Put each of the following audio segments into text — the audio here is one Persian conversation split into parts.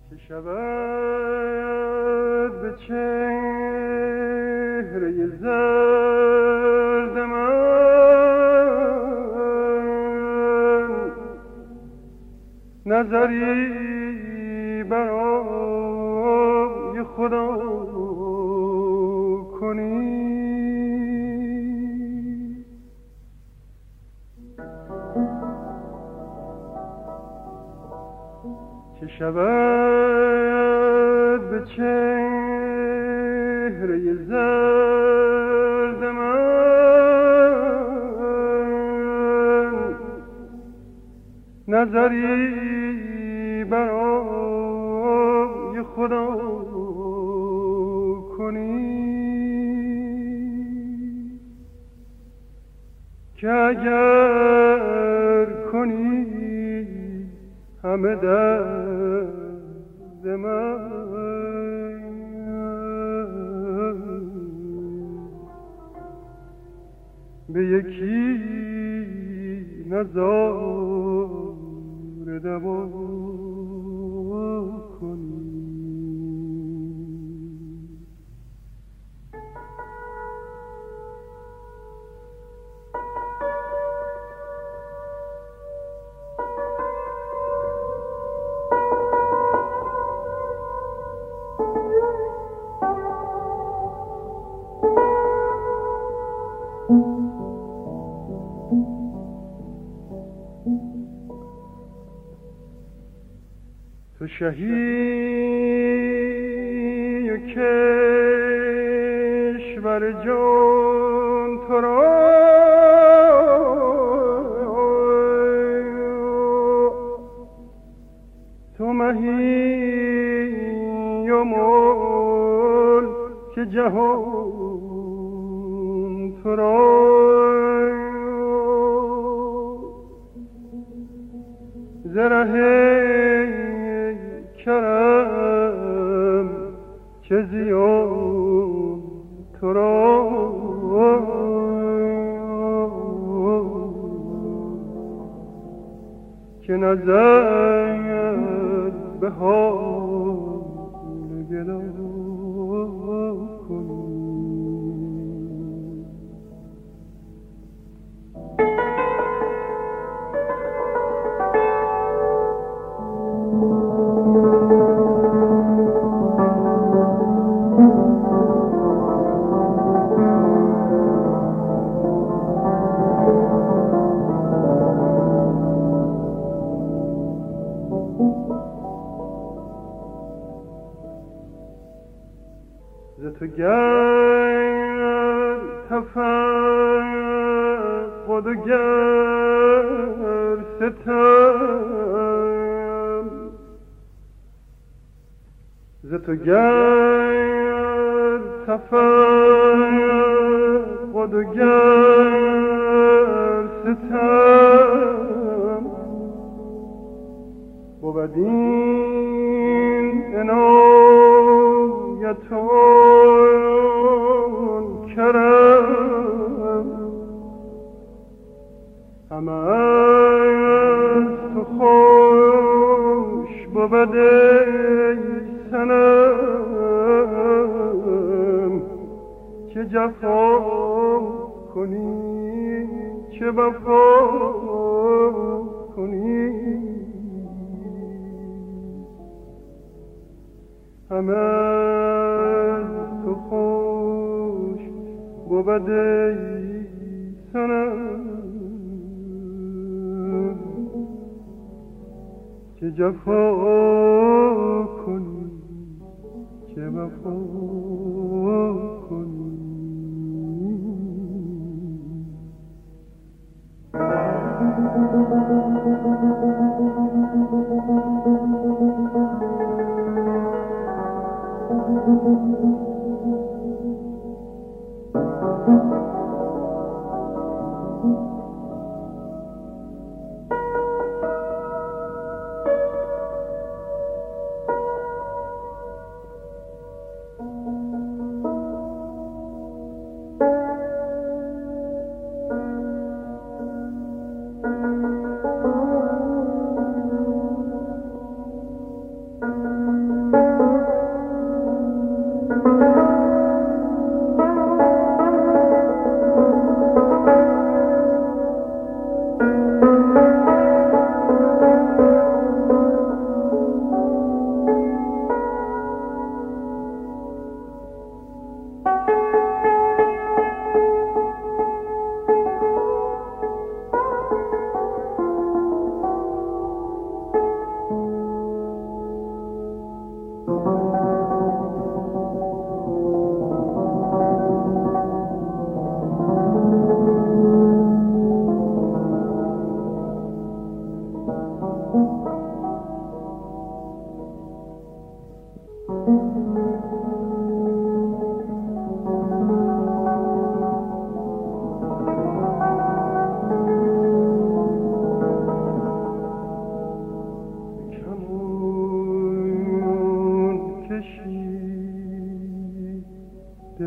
که شود به چهره زرد من نظری برای خدا کنی، که شود به چهره زرد من نظری برای خدا کنی، که اگر کنی همه درد من به یکی نظاره دوا کنی. تو شهی و کشور جان تو را تو مهی و ملک جهان تو را زره کرم چه زیان تو را که نظر به حال گدا کنی. ز تو گر تفقد و گر ستم، ز تو گر تفقد و گر ستم بود این عنایتون کرم، همه از تو خوش بود ای صنم، که جفا کنی چه وفا کنی، همه از تو خوش بود ای صنم، که جفا کنی چه وفا کنی.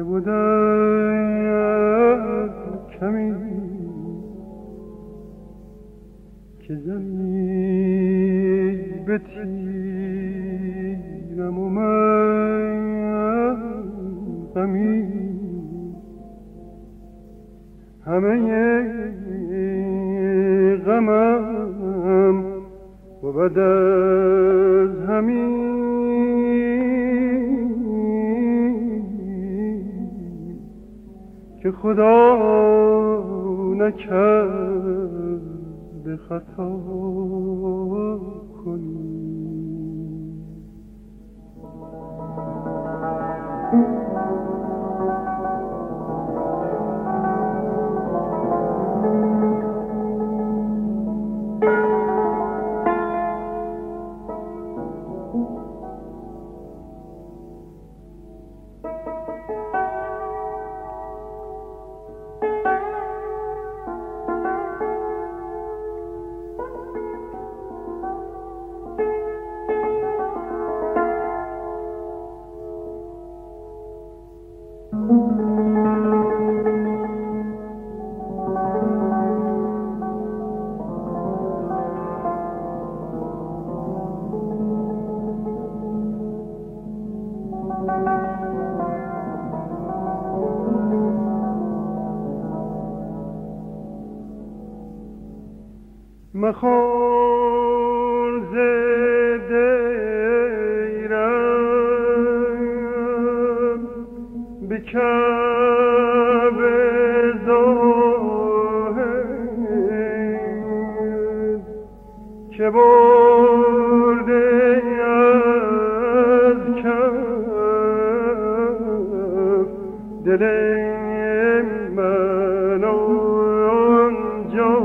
که بودم کمی که زمین به تیرم و من غمی همه غمم و بعد از همین که خدا نکرده خطا کنی. مخور ز دیرم به کعبه زاهد که برده از کف دل من آنجا.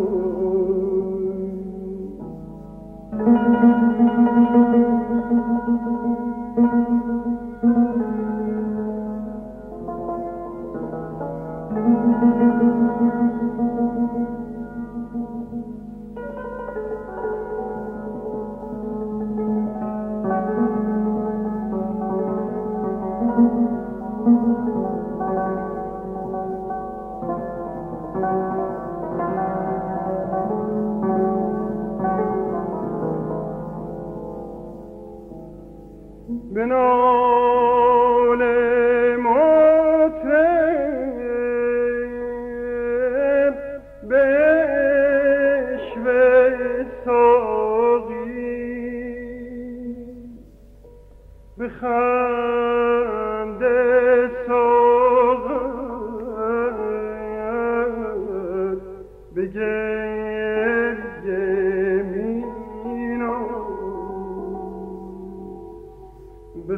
به نال مطرب به عشوه ساقی به خنده ساغر به گریه مینام به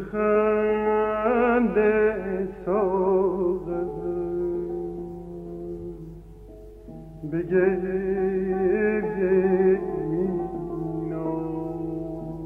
خنده ساغر به گریه مینام.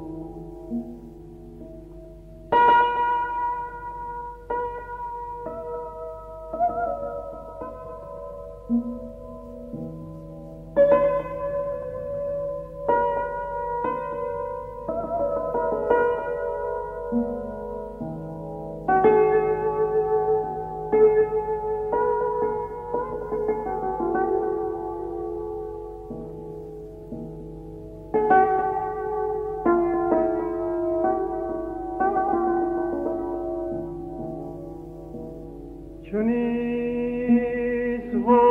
چونیست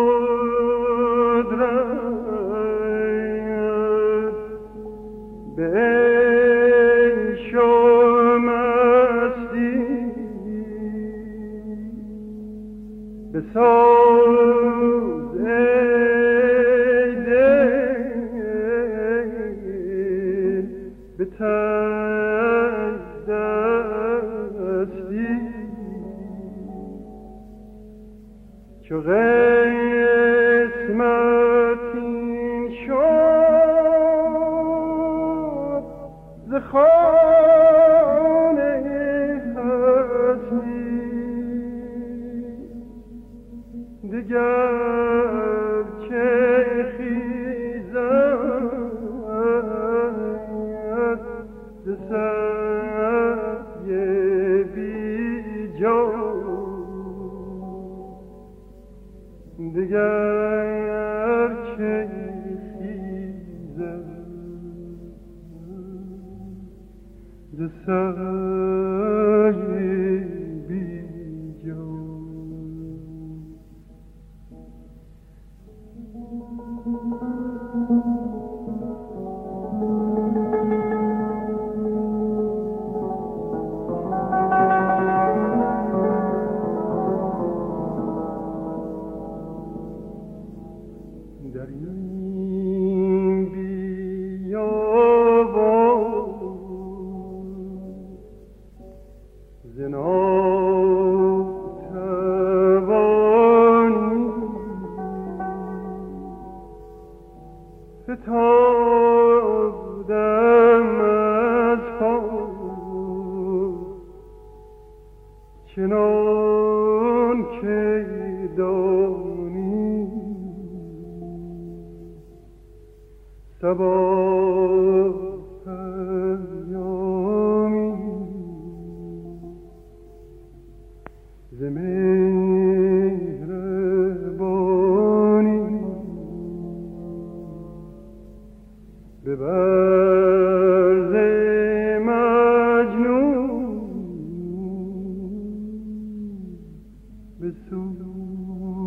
قدرت به عیش و مستی به ساز ای دل به تن دستی ز سعی بی جان. در این بیابان ز ناتوانی فتادم از پا چنان که دانی صبا پیامی ز مهربانی ببر ز مجنون به سوی